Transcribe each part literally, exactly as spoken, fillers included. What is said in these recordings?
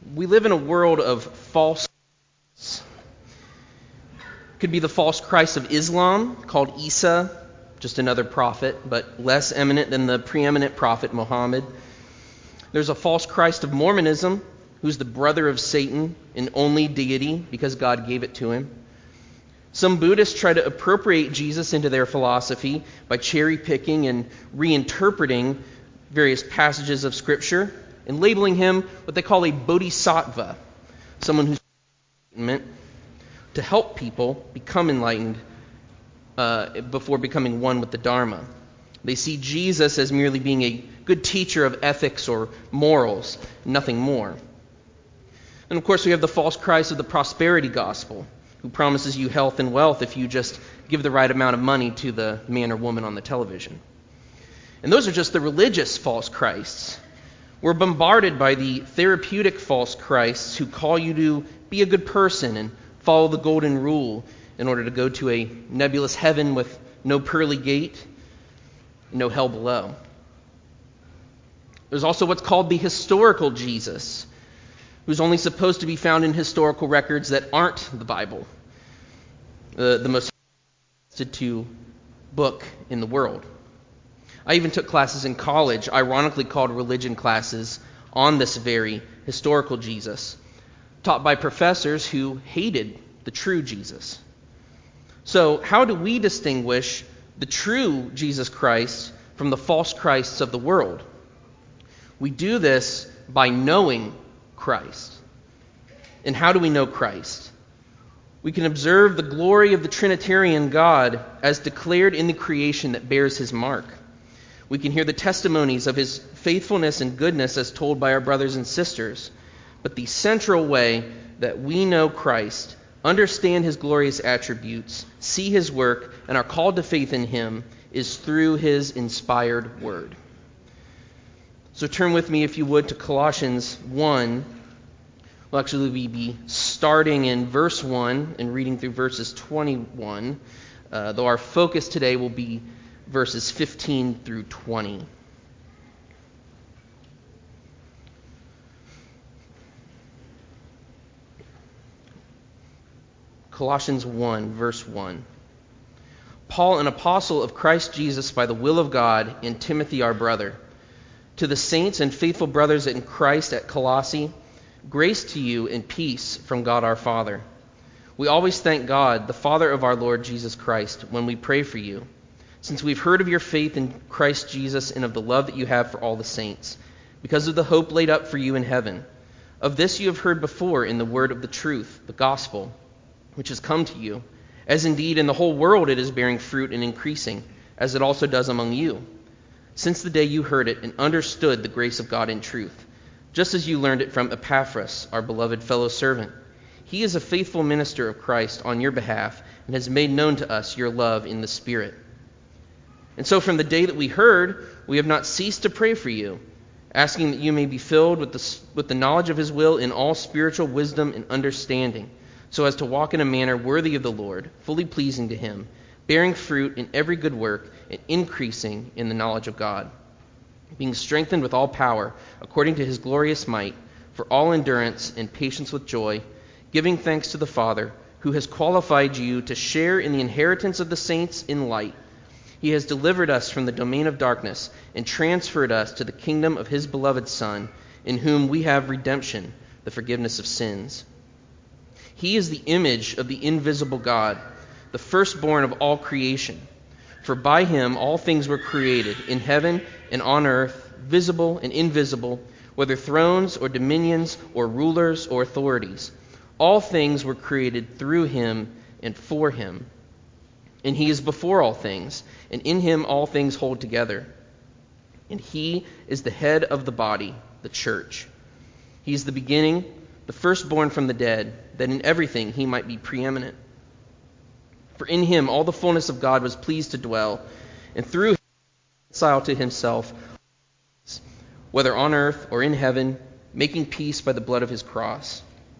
We live in a world of false Christs. Could be the false Christ of Islam, called Isa, just another prophet, but less eminent than the preeminent prophet Muhammad. There's a false Christ of Mormonism, who's the brother of Satan and only deity because God gave it to him. Some Buddhists try to appropriate Jesus into their philosophy by cherry-picking and reinterpreting various passages of Scripture and labeling him what they call a bodhisattva, someone who's enlightenment to help people become enlightened uh, before becoming one with the Dharma. They see Jesus as merely being a good teacher of ethics or morals, nothing more. And of course, we have the false Christ of the prosperity gospel, who promises you health and wealth if you just give the right amount of money to the man or woman on the television. And those are just the religious false Christs. We're bombarded by the therapeutic false Christs who call you to be a good person and follow the golden rule in order to go to a nebulous heaven with no pearly gate, no hell below. There's also what's called the historical Jesus, who's only supposed to be found in historical records that aren't the Bible, uh, the most to book in the world. I even took classes in college, ironically called religion classes, on this very historical Jesus, taught by professors who hated the true Jesus. So how do we distinguish the true Jesus Christ from the false Christs of the world? We do this by knowing Christ. And how do we know Christ? We can observe the glory of the Trinitarian God as declared in the creation that bears his mark. We can hear the testimonies of his faithfulness and goodness as told by our brothers and sisters. But the central way that we know Christ, understand his glorious attributes, see his work, and are called to faith in him is through his inspired word. So turn with me, if you would, to Colossians one. We'll actually be starting in verse one and reading through verses twenty-one, uh, though our focus today will be verses fifteen through twenty. Colossians one, verse one. Paul, an apostle of Christ Jesus by the will of God, and Timothy our brother, to the saints and faithful brothers in Christ at Colossae, grace to you and peace from God our Father. We always thank God, the Father of our Lord Jesus Christ, when we pray for you, since we've heard of your faith in Christ Jesus and of the love that you have for all the saints, because of the hope laid up for you in heaven. Of this you have heard before in the word of the truth, the gospel, which has come to you, as indeed in the whole world it is bearing fruit and increasing, as it also does among you, since the day you heard it and understood the grace of God in truth, just as you learned it from Epaphras, our beloved fellow servant. He is a faithful minister of Christ on your behalf and has made known to us your love in the Spirit. And so from the day that we heard, we have not ceased to pray for you, asking that you may be filled with the, with the knowledge of his will in all spiritual wisdom and understanding, so as to walk in a manner worthy of the Lord, fully pleasing to him, bearing fruit in every good work and increasing in the knowledge of God, being strengthened with all power according to his glorious might, for all endurance and patience with joy, giving thanks to the Father, who has qualified you to share in the inheritance of the saints in light. He has delivered us from the domain of darkness and transferred us to the kingdom of his beloved Son, in whom we have redemption, the forgiveness of sins. He is the image of the invisible God, the firstborn of all creation. For by him all things were created, in heaven and on earth, visible and invisible, whether thrones or dominions or rulers or authorities. All things were created through him and for him. And he is before all things, and in him all things hold together. And he is the head of the body, the church. He is the beginning, the firstborn from the dead, that in everything he might be preeminent. For in him all the fullness of God was pleased to dwell, and through him reconcile to himself, whether on earth or in heaven, making peace by the blood of his cross.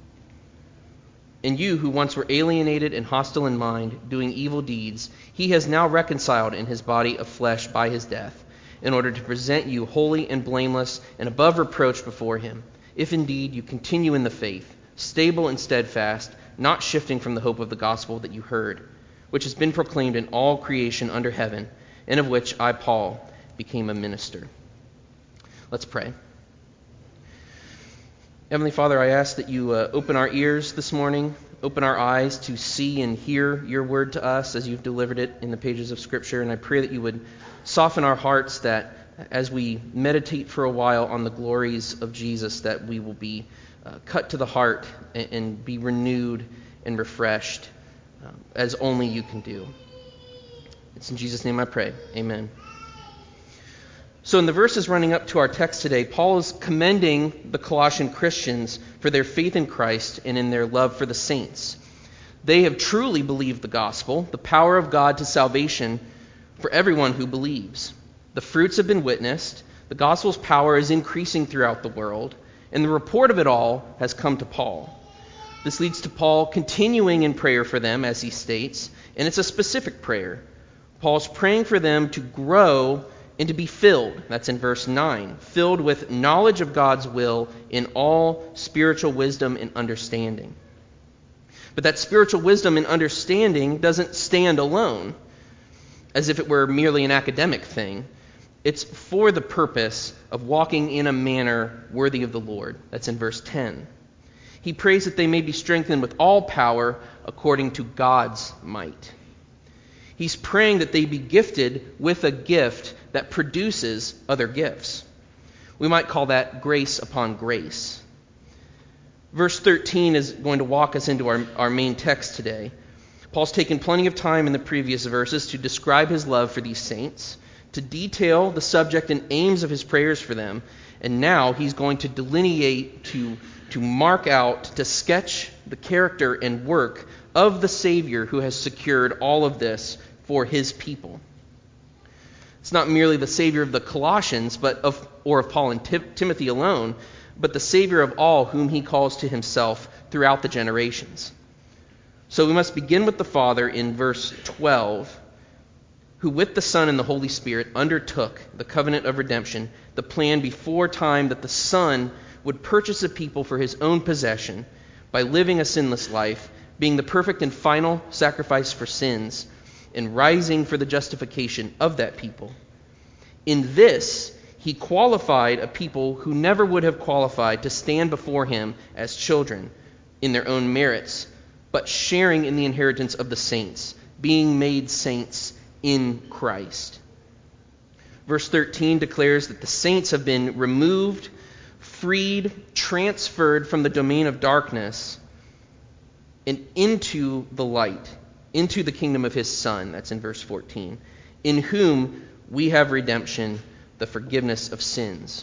And you who once were alienated and hostile in mind, doing evil deeds, he has now reconciled in his body of flesh by his death, in order to present you holy and blameless and above reproach before him, if indeed you continue in the faith, stable and steadfast, not shifting from the hope of the gospel that you heard, which has been proclaimed in all creation under heaven, and of which I, Paul, became a minister. Let's pray. Heavenly Father, I ask that you uh, open our ears this morning, open our eyes to see and hear your word to us as you've delivered it in the pages of Scripture, and I pray that you would soften our hearts, that as we meditate for a while on the glories of Jesus, that we will be uh, cut to the heart and, and be renewed and refreshed uh, as only you can do. It's in Jesus' name I pray. Amen. So in the verses running up to our text today, Paul is commending the Colossian Christians for their faith in Christ and in their love for the saints. They have truly believed the gospel, the power of God to salvation for everyone who believes. The fruits have been witnessed, the gospel's power is increasing throughout the world, and the report of it all has come to Paul. This leads to Paul continuing in prayer for them, as he states, and it's a specific prayer. Paul's praying for them to grow and to be filled, that's in verse nine, filled with knowledge of God's will in all spiritual wisdom and understanding. But that spiritual wisdom and understanding doesn't stand alone, as if it were merely an academic thing. It's for the purpose of walking in a manner worthy of the Lord. That's in verse ten. He prays that they may be strengthened with all power according to God's might. He's praying that they be gifted with a gift that produces other gifts. We might call that grace upon grace. Verse thirteen is going to walk us into our, our main text today. Paul's taken plenty of time in the previous verses to describe his love for these saints, to detail the subject and aims of his prayers for them, and now he's going to delineate, to, to mark out, to sketch the character and work of the Savior who has secured all of this for his people. It's not merely the Savior of the Colossians, but of or of Paul and Tim- Timothy alone, but the Savior of all whom he calls to himself throughout the generations. So we must begin with the Father in verse twelve, who with the Son and the Holy Spirit undertook the covenant of redemption, the plan before time that the Son would purchase a people for his own possession by living a sinless life, being the perfect and final sacrifice for sins, and rising for the justification of that people. In this, he qualified a people who never would have qualified to stand before him as children in their own merits, but sharing in the inheritance of the saints, being made saints in Christ. Verse thirteen declares that the saints have been removed, freed, transferred from the domain of darkness and into the light, into the kingdom of his Son. That's in verse fourteen. In whom we have redemption, the forgiveness of sins.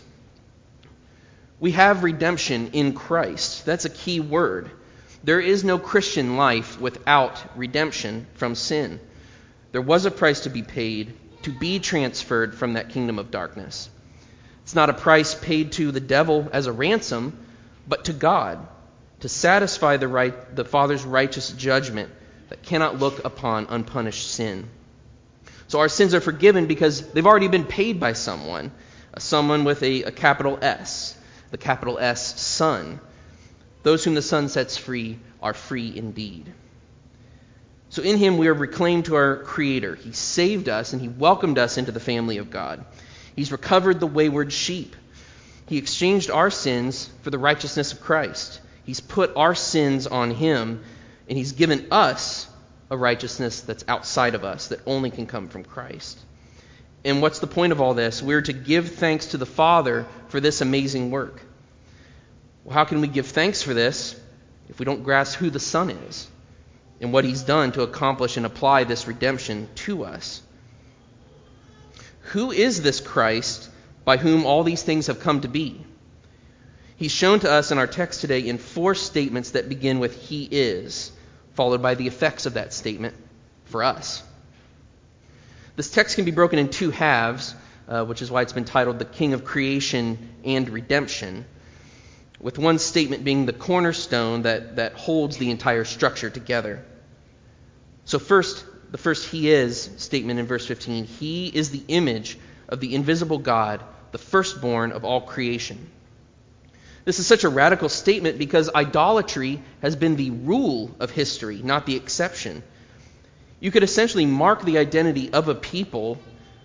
We have redemption in Christ. That's a key word. There is no Christian life without redemption from sin. There was a price to be paid to be transferred from that kingdom of darkness. It's not a price paid to the devil as a ransom, but to God, to satisfy the right, the Father's righteous judgment that cannot look upon unpunished sin. So our sins are forgiven because they've already been paid by someone, someone with a, a capital S, the capital S, Son. Those whom the Son sets free are free indeed. So in him we are reclaimed to our Creator. He saved us and he welcomed us into the family of God. He's recovered the wayward sheep. He exchanged our sins for the righteousness of Christ. He's put our sins on him, and he's given us a righteousness that's outside of us, that only can come from Christ. And what's the point of all this? We're to give thanks to the Father for this amazing work. Well, how can we give thanks for this if we don't grasp who the Son is and what he's done to accomplish and apply this redemption to us? Who is this Christ by whom all these things have come to be? He's shown to us in our text today in four statements that begin with "He is," followed by the effects of that statement for us. This text can be broken in two halves, uh, which is why it's been titled The King of Creation and Redemption, with one statement being the cornerstone that, that holds the entire structure together. So first, the first "He is" statement in verse fifteen. He is the image of the invisible God, the firstborn of all creation. This is such a radical statement because idolatry has been the rule of history, not the exception. You could essentially mark the identity of a people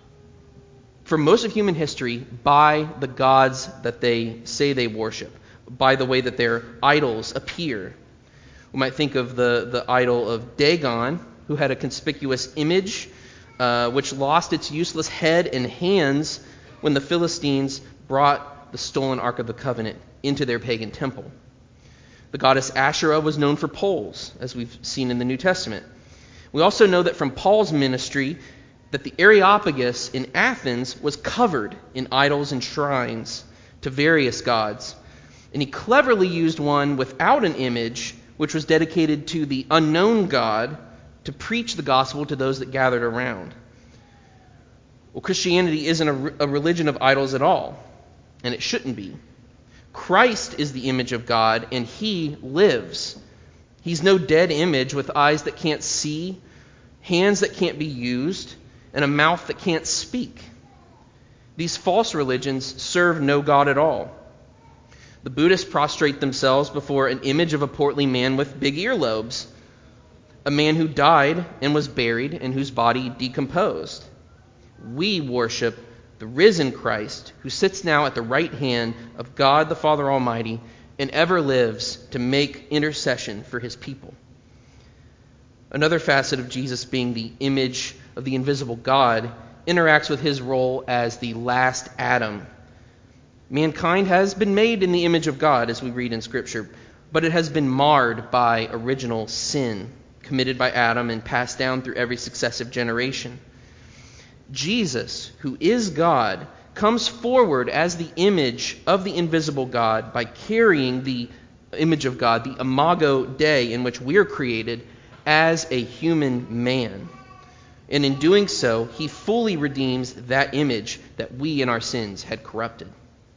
for most of human history by the gods that they say they worship, by the way that their idols appear. We might think of the, the idol of Dagon, who had a conspicuous image uh, which lost its useless head and hands when the Philistines brought the stolen Ark of the Covenant into their pagan temple. The goddess Asherah was known for poles, as we've seen in the New Testament. We also know that from Paul's ministry that the Areopagus in Athens was covered in idols and shrines to various gods. And he cleverly used one without an image, which was dedicated to the unknown God, to preach the gospel to those that gathered around. Well, Christianity isn't a, a religion of idols at all, and it shouldn't be. Christ is the image of God, and he lives. He's no dead image with eyes that can't see, hands that can't be used, and a mouth that can't speak. These false religions serve no God at all. The Buddhists prostrate themselves before an image of a portly man with big earlobes, a man who died and was buried and whose body decomposed. We worship the risen Christ, who sits now at the right hand of God the Father Almighty and ever lives to make intercession for his people. Another facet of Jesus being the image of the invisible God interacts with his role as the last Adam. Mankind has been made in the image of God, as we read in Scripture, but it has been marred by original sin committed by Adam and passed down through every successive generation. Jesus, who is God, comes forward as the image of the invisible God by carrying the image of God, the imago Dei, in which we are created, as a human man. And in doing so, he fully redeems that image that we in our sins had corrupted.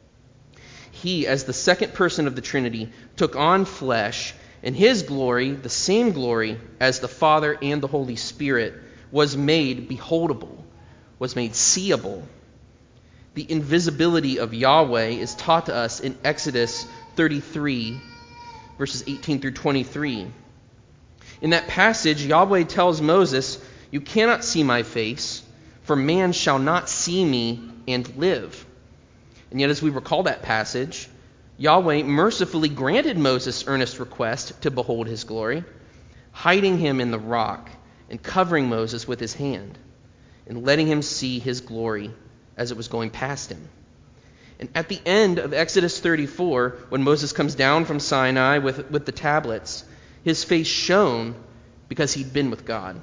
He, as the second person of the Trinity, took on flesh, and his glory, the same glory as the Father and the Holy Spirit, was made beholdable, was made seeable. The invisibility of Yahweh is taught to us in Exodus thirty-three, verses eighteen through twenty-three. In that passage, Yahweh tells Moses, "You cannot see my face, for man shall not see me and live." And yet, as we recall that passage, Yahweh mercifully granted Moses' earnest request to behold his glory, hiding him in the rock and covering Moses with his hand, and letting him see his glory as it was going past him. And at the end of Exodus thirty-four, when Moses comes down from Sinai with, with the tablets, his face shone because he'd been with God.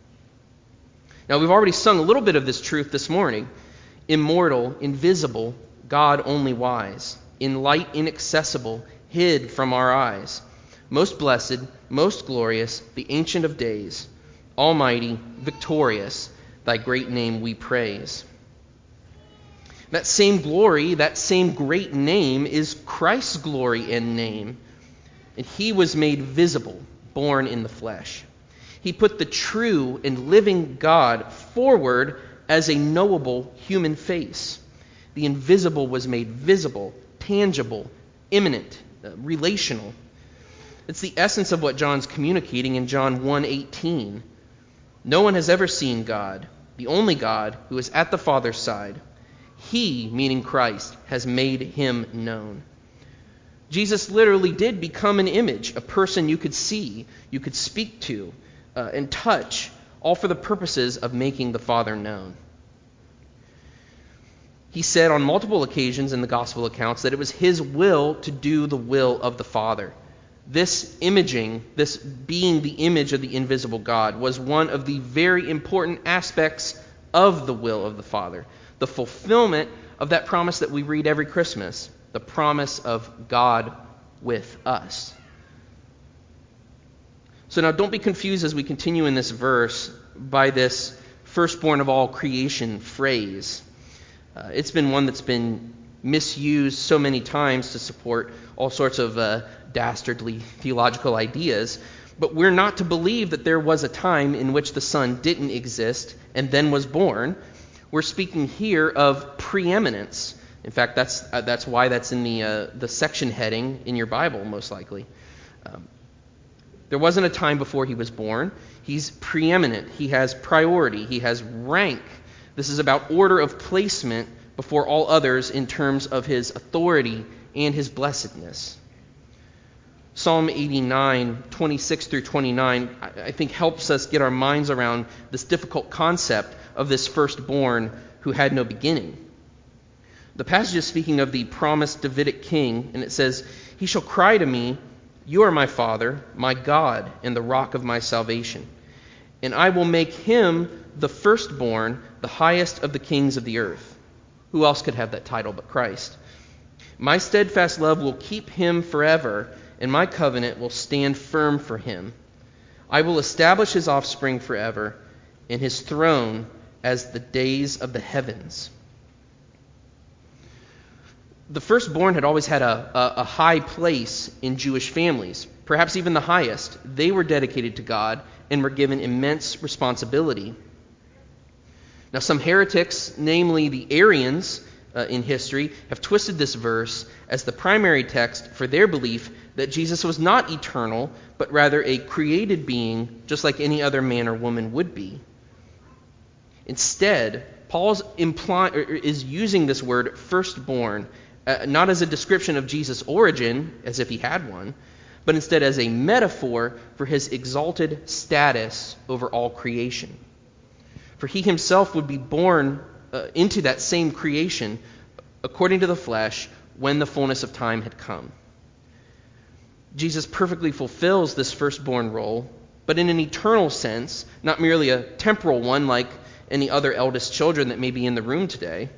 Now, we've already sung a little bit of this truth this morning. Immortal, invisible, God only wise, in light inaccessible, hid from our eyes. Most blessed, most glorious, the Ancient of Days, almighty, victorious, thy great name we praise. That same glory, that same great name is Christ's glory and name. And he was made visible, born in the flesh. He put the true and living God forward as a knowable human face. The invisible was made visible, tangible, imminent, uh, relational. It's the essence of what John's communicating in John one eighteen. No one has ever seen God, the only God who is at the Father's side. He, meaning Christ, has made him known. Jesus literally did become an image, a person you could see, you could speak to, uh, and touch, all for the purposes of making the Father known. He said on multiple occasions in the gospel accounts that it was his will to do the will of the Father. This imaging, this being the image of the invisible God, was one of the very important aspects of the will of the Father. The fulfillment of that promise that we read every Christmas, the promise of God with us. So now don't be confused as we continue in this verse by this firstborn of all creation phrase. Uh, it's been one that's been misused so many times to support all sorts of uh, dastardly theological ideas. But we're not to believe that there was a time in which the Son didn't exist and then was born. We're speaking here of preeminence. In fact, that's uh, that's why that's in the uh, the section heading in your Bible, most likely. Um, there wasn't a time before he was born. He's preeminent. He has priority. He has rank. This is about order of placement before all others in terms of his authority and his blessedness. Psalm eighty-nine, twenty-six through twenty-nine, I think helps us get our minds around this difficult concept of this firstborn who had no beginning. The passage is speaking of the promised Davidic king, and it says, "He shall cry to me, 'You are my Father, my God, and the rock of my salvation. And I will make him the firstborn, the highest of the kings of the earth.'" Who else could have that title but Christ? "My steadfast love will keep him forever, and my covenant will stand firm for him. I will establish his offspring forever, and his throne as the days of the heavens." The firstborn had always had a, a, a high place in Jewish families, perhaps even the highest. They were dedicated to God and were given immense responsibility. Now, some heretics, namely the Arians uh, in history, have twisted this verse as the primary text for their belief that Jesus was not eternal, but rather a created being, just like any other man or woman would be. Instead, Paul is using this word firstborn, Uh, not as a description of Jesus' origin, as if he had one, but instead as a metaphor for his exalted status over all creation. For he himself would be born uh, into that same creation according to the flesh when the fullness of time had come. Jesus perfectly fulfills this firstborn role, but in an eternal sense, not merely a temporal one like any other eldest children that may be in the room today.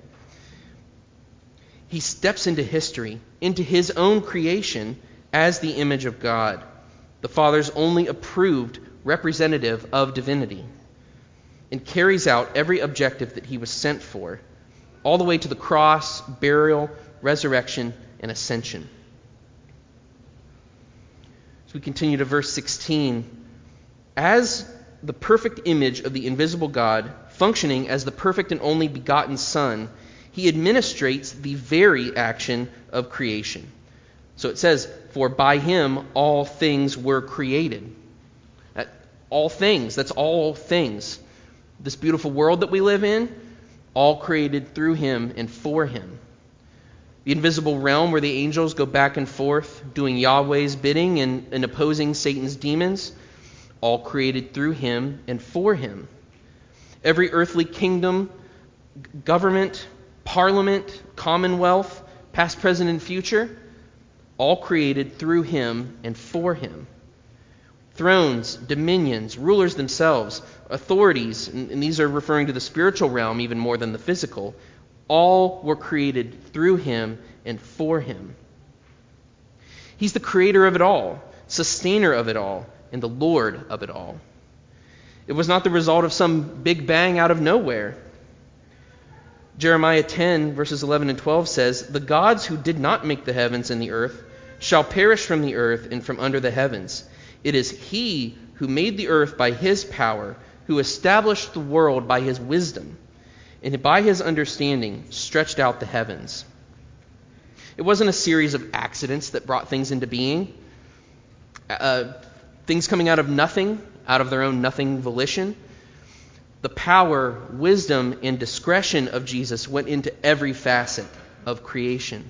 He steps into history, into his own creation as the image of God, the Father's only approved representative of divinity, and carries out every objective that he was sent for, all the way to the cross, burial, resurrection, and ascension. As we continue to verse sixteen, as the perfect image of the invisible God, functioning as the perfect and only begotten Son, he administrates the very action of creation. So it says, "For by him all things were created." That, all things, that's all things. This beautiful world that we live in, all created through him and for him. The invisible realm where the angels go back and forth, doing Yahweh's bidding and, and opposing Satan's demons, all created through him and for him. Every earthly kingdom, government, parliament, commonwealth, past, present, and future, all created through him and for him. Thrones, dominions, rulers themselves, authorities, and, and these are referring to the spiritual realm even more than the physical, all were created through him and for him. He's the creator of it all, sustainer of it all, and the Lord of it all. It was not the result of some big bang out of nowhere. Jeremiah ten, verses eleven and twelve says, "The gods who did not make the heavens and the earth shall perish from the earth and from under the heavens. It is he who made the earth by his power, who established the world by his wisdom, and by his understanding stretched out the heavens." It wasn't a series of accidents that brought things into being, uh, things coming out of nothing, out of their own nothing volition. The power, wisdom, and discretion of Jesus went into every facet of creation.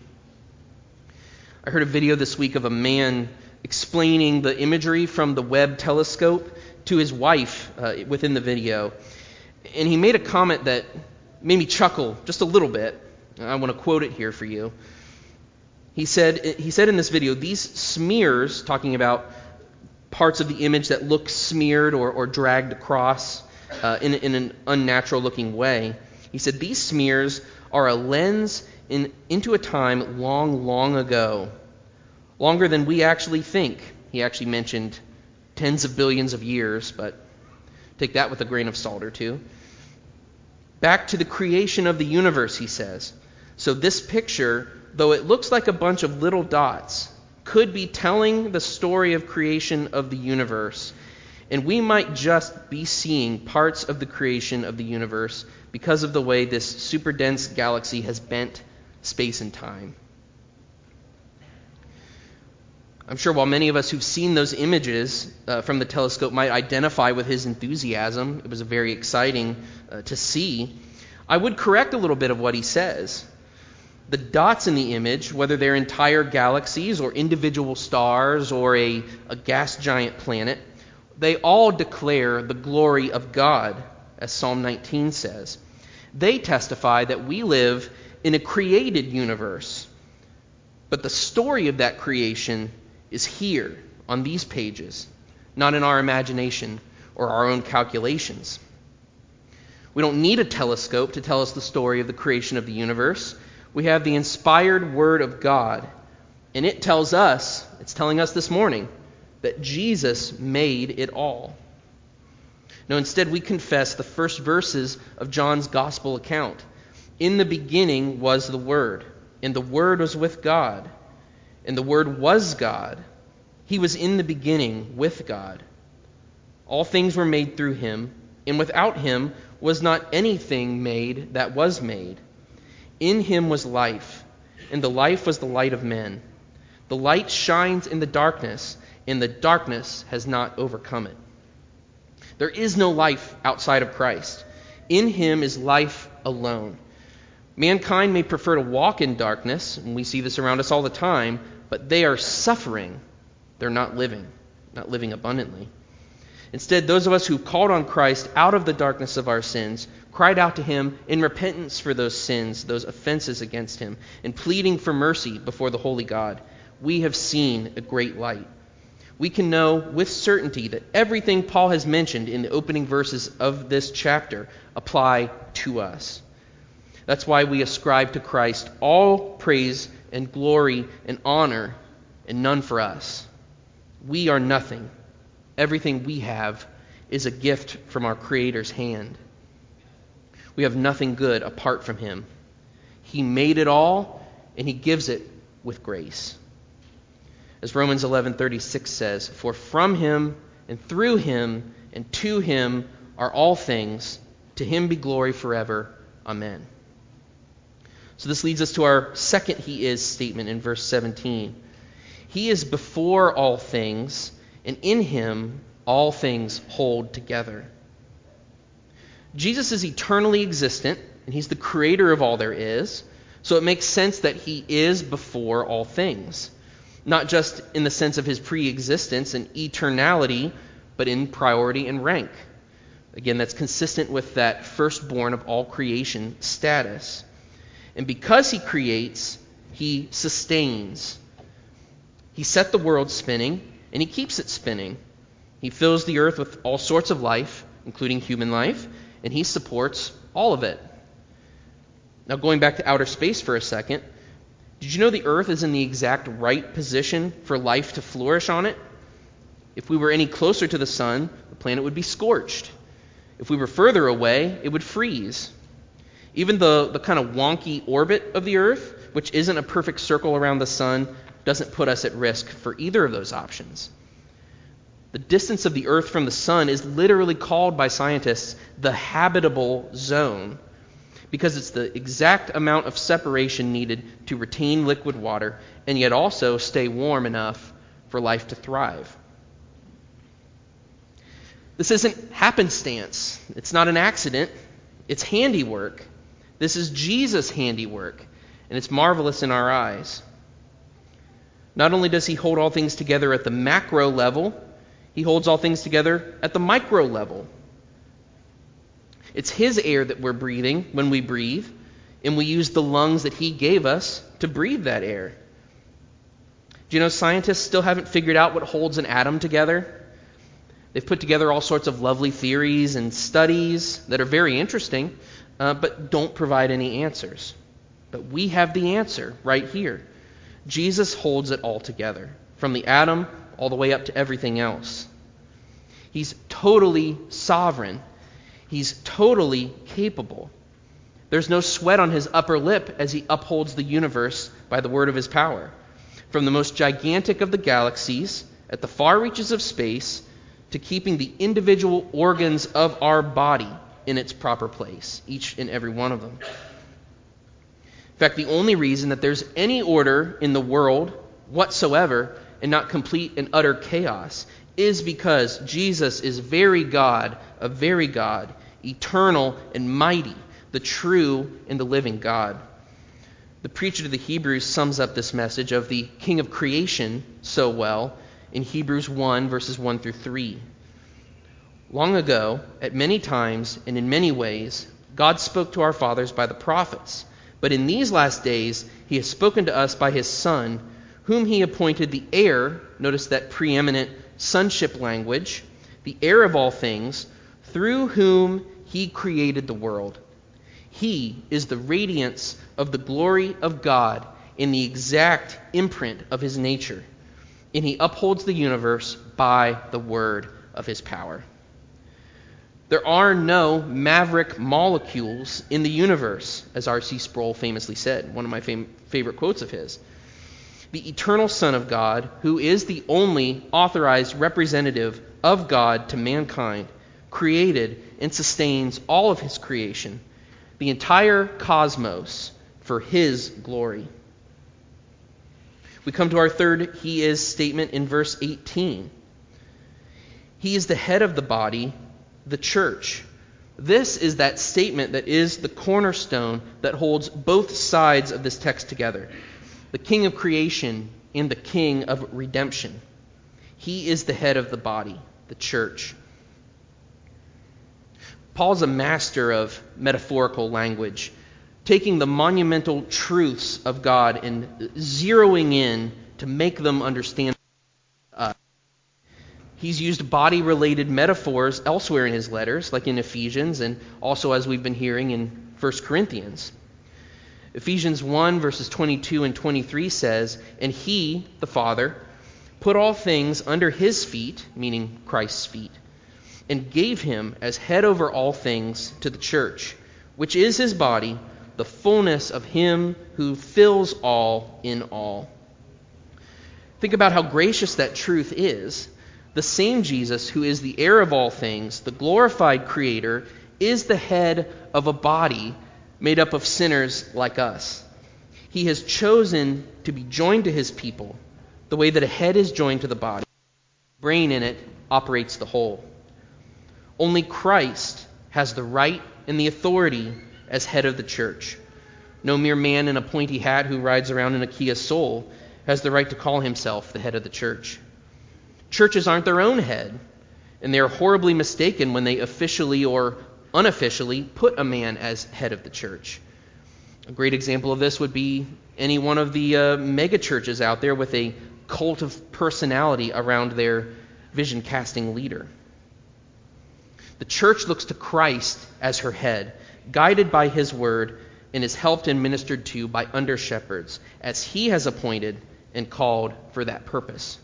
I heard a video this week of a man explaining the imagery from the Webb telescope to his wife uh, within the video. And he made a comment that made me chuckle just a little bit. I want to quote it here for you. He said, he said in this video, these smears, talking about parts of the image that look smeared or, or dragged across uh, in, in an unnatural looking way, he said these smears are a lens in, into a time long, long ago, longer than we actually think. He actually mentioned tens of billions of years, but take that with a grain of salt or two. Back to the creation of the universe, he says. So this picture, though it looks like a bunch of little dots, could be telling the story of creation of the universe. And we might just be seeing parts of the creation of the universe because of the way this super dense galaxy has bent space and time. I'm sure while many of us who've seen those images uh, from the telescope might identify with his enthusiasm, it was very exciting uh, to see, I would correct a little bit of what he says. The dots in the image, whether they're entire galaxies or individual stars or a, a gas giant planet, they all declare the glory of God, as Psalm nineteen says. They testify that we live in a created universe, but the story of that creation is here on these pages, not in our imagination or our own calculations. We don't need a telescope to tell us the story of the creation of the universe. We have the inspired Word of God, and it tells us, it's telling us this morning, that Jesus made it all. No, instead we confess the first verses of John's gospel account. In the beginning was the Word, and the Word was with God, and the Word was God. He was in the beginning with God. All things were made through him, and without him was not anything made that was made. In him was life, and the life was the light of men. The light shines in the darkness, and the darkness has not overcome it. There is no life outside of Christ. In him is life alone. Mankind may prefer to walk in darkness, and we see this around us all the time, but they are suffering. They're not living, not living abundantly. Instead, those of us who called on Christ out of the darkness of our sins, cried out to him in repentance for those sins, those offenses against him, and pleading for mercy before the holy God, we have seen a great light. We can know with certainty that everything Paul has mentioned in the opening verses of this chapter apply to us. That's why we ascribe to Christ all praise and glory and honor, and none for us. We are nothing. Everything we have is a gift from our Creator's hand. We have nothing good apart from him. He made it all, and he gives it with grace. As Romans eleven thirty-six says, "For from him and through him and to him are all things. To him be glory forever. Amen." So this leads us to our second "he is" statement in verse seventeen. He is before all things, and in him all things hold together. Jesus is eternally existent, and he's the creator of all there is, so it makes sense that he is before all things, not just in the sense of his pre-existence and eternality, but in priority and rank. Again, that's consistent with that firstborn of all creation status. And because he creates, he sustains. He set the world spinning, and he keeps it spinning. He fills the earth with all sorts of life, including human life, and he supports all of it. Now, going back to outer space for a second, did you know the earth is in the exact right position for life to flourish on it? If we were any closer to the sun, the planet would be scorched. If we were further away, it would freeze. Even the, the kind of wonky orbit of the earth, which isn't a perfect circle around the sun, doesn't put us at risk for either of those options. The distance of the earth from the sun is literally called by scientists the habitable zone, because it's the exact amount of separation needed to retain liquid water and yet also stay warm enough for life to thrive. This isn't happenstance. It's not an accident. It's handiwork. This is Jesus' handiwork, and it's marvelous in our eyes. Not only does he hold all things together at the macro level, he holds all things together at the micro level. It's his air that we're breathing when we breathe, and we use the lungs that he gave us to breathe that air. Do you know scientists still haven't figured out what holds an atom together? They've put together all sorts of lovely theories and studies that are very interesting, uh, but don't provide any answers. But we have the answer right here. Jesus holds it all together, from the atom all the way up to everything else. He's totally sovereign. He's totally capable. There's no sweat on his upper lip as he upholds the universe by the word of his power. From the most gigantic of the galaxies, at the far reaches of space, to keeping the individual organs of our body in its proper place, each and every one of them. In fact, the only reason that there's any order in the world whatsoever and not complete and utter chaos is because Jesus is very God, a very God, eternal and mighty, the true and the living God. The preacher to the Hebrews sums up this message of the King of creation so well in Hebrews one, verses one through three. Long ago, at many times and in many ways, God spoke to our fathers by the prophets. But in these last days, he has spoken to us by his Son, whom he appointed the heir, notice that preeminent sonship language, the heir of all things, through whom he created the world. He is the radiance of the glory of God in the exact imprint of his nature, and he upholds the universe by the word of his power. There are no maverick molecules in the universe, as R C Sproul famously said, one of my fam- favorite quotes of his. The eternal Son of God, who is the only authorized representative of God to mankind, created and sustains all of his creation, the entire cosmos, for his glory. We come to our third he is statement in verse eighteen. He is the head of the body, the church. This is that statement that is the cornerstone that holds both sides of this text together. The King of creation and the King of redemption. He is the head of the body, the church. Paul's a master of metaphorical language, taking the monumental truths of God and zeroing in to make them understand us. He's used body-related metaphors elsewhere in his letters, like in Ephesians, and also as we've been hearing in First Corinthians. Ephesians one, verses twenty-two and twenty-three says, "And he, the Father, put all things under his feet," meaning Christ's feet, "and gave him as head over all things to the church, which is his body, the fullness of him who fills all in all." Think about how gracious that truth is. The same Jesus who is the heir of all things, the glorified Creator, is the head of a body made up of sinners like us. He has chosen to be joined to his people the way that a head is joined to the body. The brain in it operates the whole. Only Christ has the right and the authority as head of the church. No mere man in a pointy hat who rides around in a Kia Soul has the right to call himself the head of the church. Churches aren't their own head, and they are horribly mistaken when they officially or unofficially put a man as head of the church. A great example of this would be any one of the uh, mega churches out there with a cult of personality around their vision-casting leader. The church looks to Christ as her head, guided by his word, and is helped and ministered to by under-shepherds, as he has appointed and called for that purpose.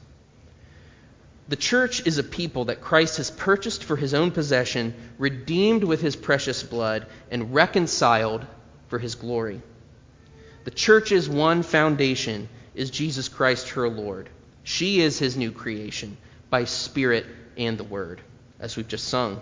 The church is a people that Christ has purchased for his own possession, redeemed with his precious blood, and reconciled for his glory. The church's one foundation is Jesus Christ, her Lord. She is his new creation by Spirit and the Word, as we've just sung.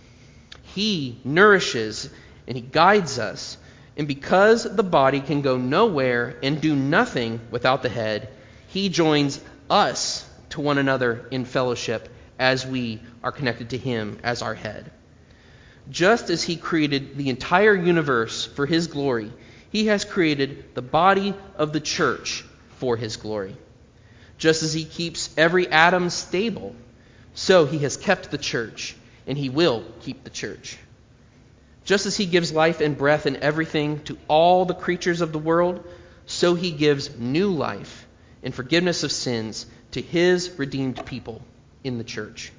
He nourishes and he guides us, and because the body can go nowhere and do nothing without the head, he joins us to one another in fellowship as we are connected to him as our head. Just as he created the entire universe for his glory, he has created the body of the church for his glory. Just as he keeps every atom stable, so he has kept the church, and he will keep the church. Just as he gives life and breath and everything to all the creatures of the world, so he gives new life and forgiveness of sins to his redeemed people in the church.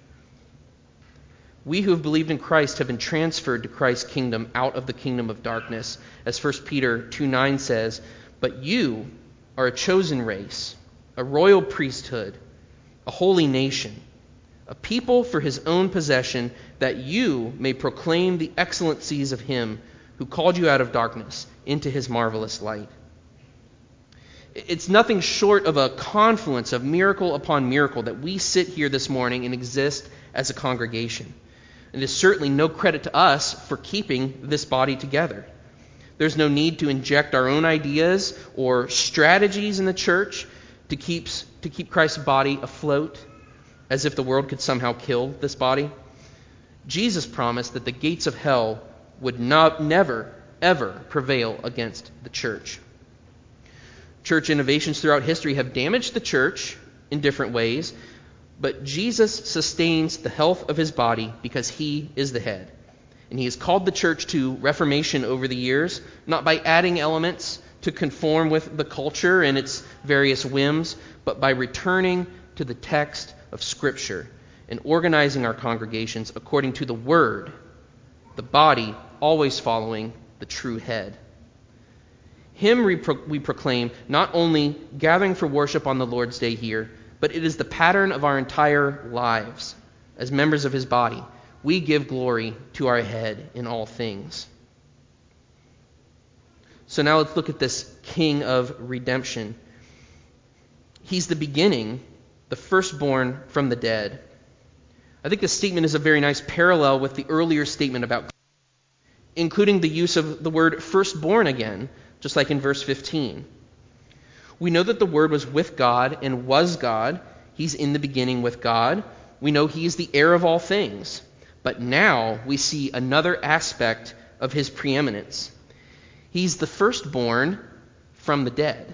We who have believed in Christ have been transferred to Christ's kingdom out of the kingdom of darkness. As First Peter two nine says, "But you are a chosen race, a royal priesthood, a holy nation, a people for his own possession, that you may proclaim the excellencies of him who called you out of darkness into his marvelous light." It's nothing short of a confluence of miracle upon miracle that we sit here this morning and exist as a congregation. And it is certainly no credit to us for keeping this body together. There's no need to inject our own ideas or strategies in the church to keep, to keep Christ's body afloat, as if the world could somehow kill this body. Jesus promised that the gates of hell would not, never, ever prevail against the church. Church innovations throughout history have damaged the church in different ways, but Jesus sustains the health of his body because he is the head. And he has called the church to reformation over the years, not by adding elements to conform with the culture and its various whims, but by returning to the text of Scripture and organizing our congregations according to the Word, the body always following the true head. Him we, pro- we proclaim not only gathering for worship on the Lord's Day here, but it is the pattern of our entire lives as members of his body. We give glory to our head in all things. So now let's look at this King of redemption. He's the beginning, the firstborn from the dead. I think this statement is a very nice parallel with the earlier statement about, including the use of the word firstborn again, just like in verse fifteen. We know that the Word was with God and was God. He's in the beginning with God. We know he is the heir of all things. But now we see another aspect of his preeminence. He's the firstborn from the dead.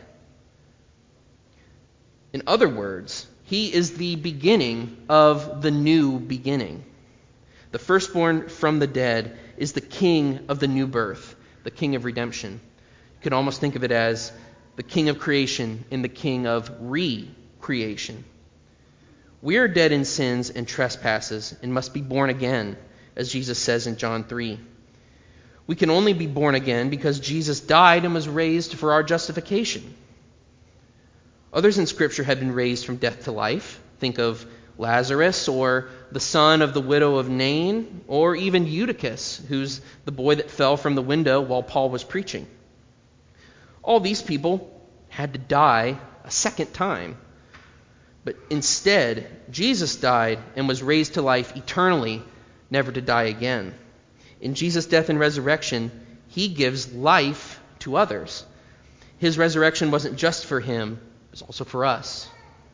In other words, he is the beginning of the new beginning. The firstborn from the dead is the king of the new birth, the king of redemption. You can almost think of it as the king of creation and the king of re-creation. We are dead in sins and trespasses and must be born again, as Jesus says in John three. We can only be born again because Jesus died and was raised for our justification. Others in Scripture have been raised from death to life. Think of Lazarus, or the son of the widow of Nain, or even Eutychus, who's the boy that fell from the window while Paul was preaching. All these people had to die a second time. But instead, Jesus died and was raised to life eternally, never to die again. In Jesus' death and resurrection, he gives life to others. His resurrection wasn't just for him, it was also for us.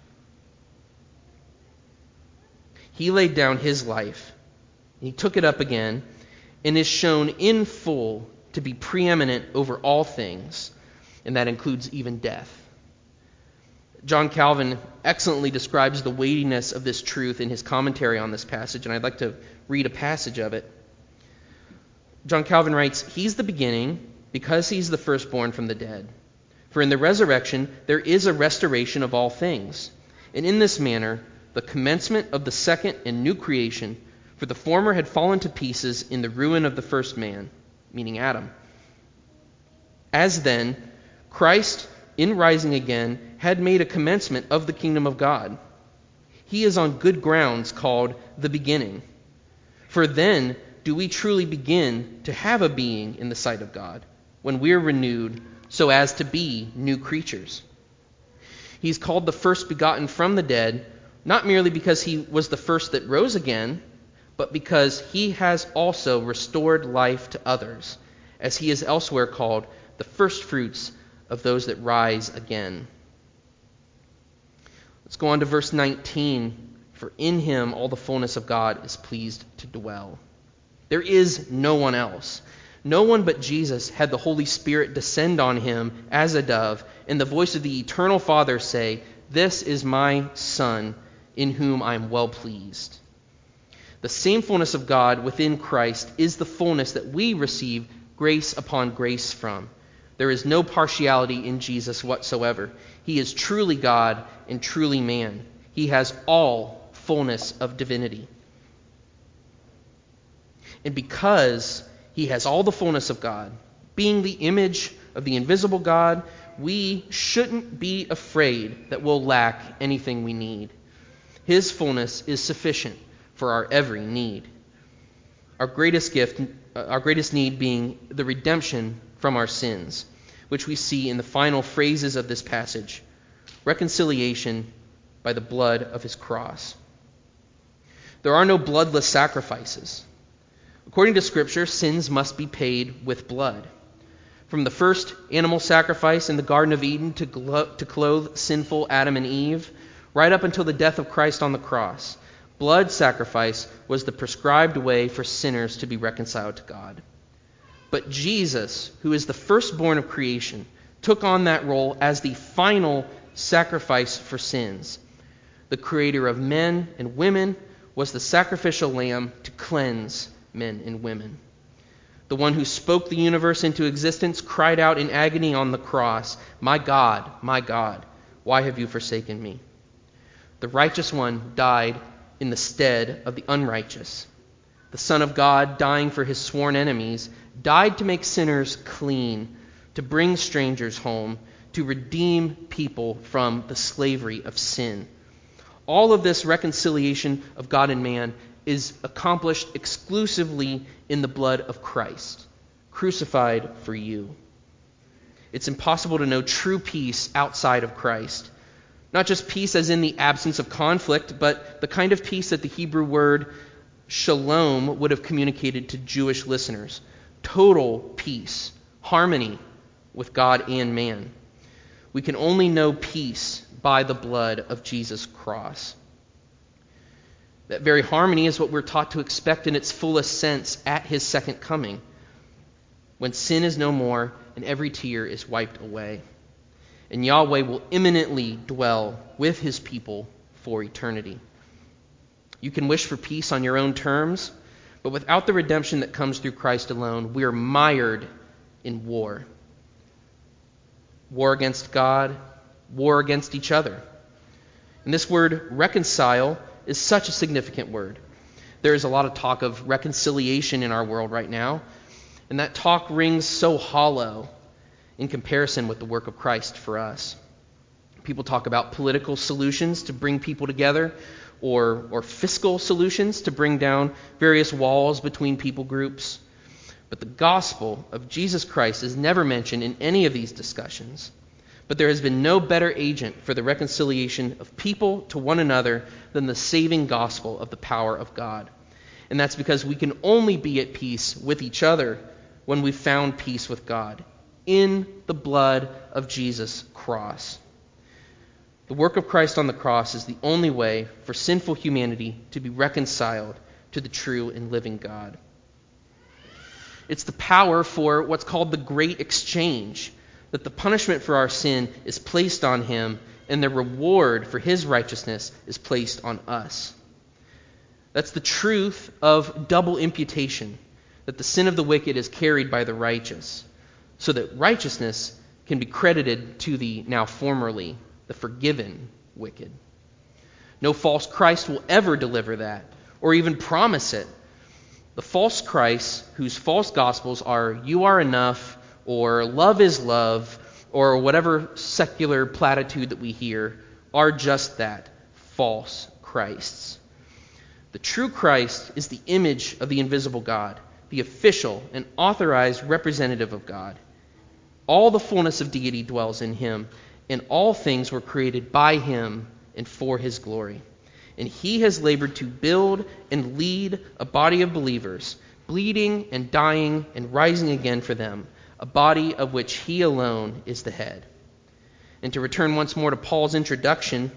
He laid down his life. He took it up again and is shown in full to be preeminent over all things, and that includes even death. John Calvin excellently describes the weightiness of this truth in his commentary on this passage, and I'd like to read a passage of it. John Calvin writes, "He's the beginning because he's the firstborn from the dead. For in the resurrection there is a restoration of all things, and in this manner the commencement of the second and new creation, for the former had fallen to pieces in the ruin of the first man," meaning Adam. "As then, Christ, in rising again, had made a commencement of the kingdom of God. He is on good grounds called the beginning. For then do we truly begin to have a being in the sight of God, when we are renewed so as to be new creatures. He is called the first begotten from the dead, not merely because he was the first that rose again, but because he has also restored life to others, as he is elsewhere called the firstfruits of those that rise again." Let's go on to verse nineteen. "For in him all the fullness of God is pleased to dwell." There is no one else. No one but Jesus had the Holy Spirit descend on him as a dove, and the voice of the eternal Father say, "This is my Son, in whom I am well pleased." The same fullness of God within Christ is the fullness that we receive grace upon grace from. There is no partiality in Jesus whatsoever. He is truly God and truly man. He has all fullness of divinity. And because he has all the fullness of God, being the image of the invisible God, we shouldn't be afraid that we'll lack anything we need. His fullness is sufficient for our every need. Our greatest gift, our greatest need being the redemption from our sins, which we see in the final phrases of this passage: reconciliation by the blood of his cross. There are no bloodless sacrifices. According to Scripture, sins must be paid with blood. From the first animal sacrifice in the Garden of Eden to, glo- to clothe sinful Adam and Eve, right up until the death of Christ on the cross, blood sacrifice was the prescribed way for sinners to be reconciled to God. But Jesus, who is the firstborn of creation, took on that role as the final sacrifice for sins. The creator of men and women was the sacrificial lamb to cleanse men and women. The one who spoke the universe into existence cried out in agony on the cross, "My God, my God, why have you forsaken me?" The righteous one died in the stead of the unrighteous. The Son of God, dying for his sworn enemies, died to make sinners clean, to bring strangers home, to redeem people from the slavery of sin. All of this reconciliation of God and man is accomplished exclusively in the blood of Christ, crucified for you. It's impossible to know true peace outside of Christ. Not just peace as in the absence of conflict, but the kind of peace that the Hebrew word shalom would have communicated to Jewish listeners. Total peace, harmony with God and man. We can only know peace by the blood of Jesus' cross. That very harmony is what we're taught to expect in its fullest sense at his second coming, when sin is no more and every tear is wiped away. And Yahweh will imminently dwell with his people for eternity. You can wish for peace on your own terms, but without the redemption that comes through Christ alone, we are mired in war. War against God, war against each other. And this word reconcile is such a significant word. There is a lot of talk of reconciliation in our world right now, and that talk rings so hollow in comparison with the work of Christ for us. People talk about political solutions to bring people together, or, or fiscal solutions to bring down various walls between people groups. But the gospel of Jesus Christ is never mentioned in any of these discussions. But there has been no better agent for the reconciliation of people to one another than the saving gospel of the power of God. And that's because we can only be at peace with each other when we've found peace with God in the blood of Jesus' cross. The work of Christ on the cross is the only way for sinful humanity to be reconciled to the true and living God. It's the power for what's called the Great Exchange, that the punishment for our sin is placed on him and the reward for his righteousness is placed on us. That's the truth of double imputation, that the sin of the wicked is carried by the righteous, so that righteousness can be credited to the now formerly, the forgiven wicked. No false Christ will ever deliver that, or even promise it. The false Christs, whose false gospels are "you are enough," or "love is love," or whatever secular platitude that we hear, are just that, false Christs. The true Christ is the image of the invisible God, the official and authorized representative of God. All the fullness of deity dwells in him, and all things were created by him and for his glory. And he has labored to build and lead a body of believers, bleeding and dying and rising again for them, a body of which he alone is the head. And to return once more to Paul's introduction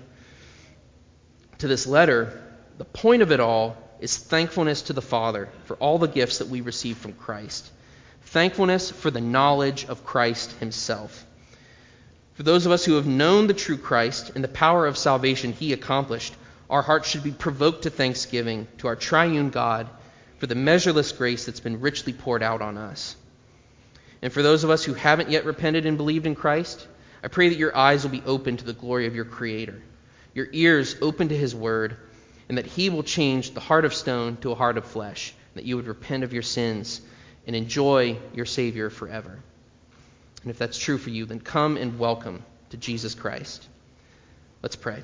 to this letter, the point of it all is thankfulness to the Father for all the gifts that we receive from Christ. Thankfulness for the knowledge of Christ himself. For those of us who have known the true Christ and the power of salvation he accomplished, our hearts should be provoked to thanksgiving to our triune God for the measureless grace that's been richly poured out on us. And for those of us who haven't yet repented and believed in Christ, I pray that your eyes will be open to the glory of your Creator, your ears open to his word, and that he will change the heart of stone to a heart of flesh, that you would repent of your sins and enjoy your Savior forever. And if that's true for you, then come and welcome to Jesus Christ. Let's pray.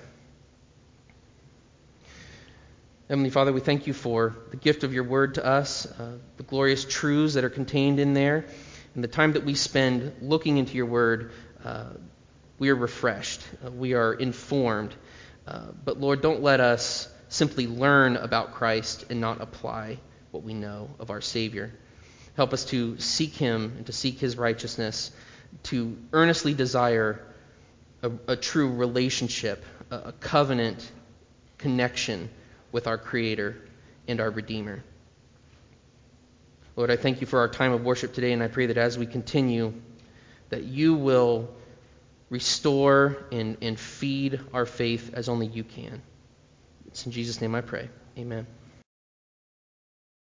Heavenly Father, we thank you for the gift of your word to us, uh, the glorious truths that are contained in there, and the time that we spend looking into your word. Uh, we are refreshed. Uh, we are informed. Uh, but Lord, don't let us simply learn about Christ and not apply what we know of our Savior. Help us to seek him and to seek his righteousness, to earnestly desire a, a true relationship, a, a covenant connection with our Creator and our Redeemer. Lord, I thank you for our time of worship today, and I pray that as we continue, that you will restore and, and feed our faith as only you can. It's in Jesus' name I pray. Amen.